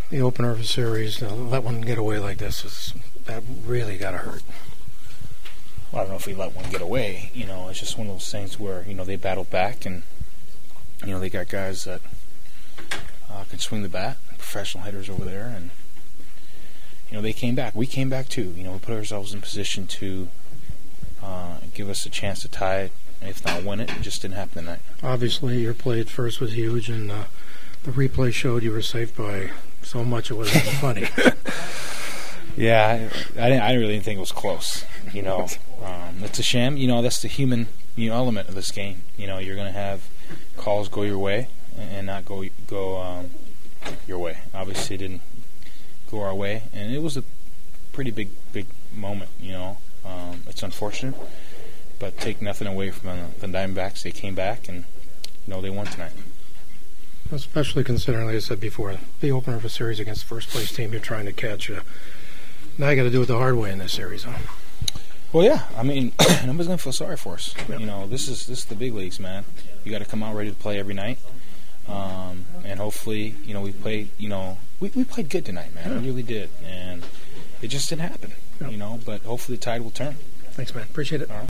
the opener of a series, to let one get away like this, that really got to hurt. Well, I don't know if we let one get away. It's just one of those things where, they battled back and, they got guys that can swing the bat, professional hitters over there, and, they came back. We came back too. We put ourselves in position to give us a chance to tie it, if not win it. It just didn't happen tonight. Obviously, your play at first was huge, and the replay showed you were saved by so much it wasn't even funny. Yeah, I really didn't think it was close. It's a shame. That's the human element of this game. You're going to have calls go your way and not go your way. Obviously, it didn't go our way, and it was a pretty big moment. It's unfortunate, but take nothing away from the Diamondbacks. They came back, and they won tonight. Especially considering, like I said before, the opener of a series against the first-place team you're trying to catch. Now you got to do it the hard way in this series, huh? Well, yeah. I mean, nobody's going to feel sorry for us. Yeah. This is the big leagues, man. You got to come out ready to play every night, and hopefully, we played. We played good tonight, man. Yeah. We really did, and it just didn't happen. Yeah. But hopefully the tide will turn. Thanks, man. Appreciate it. All right.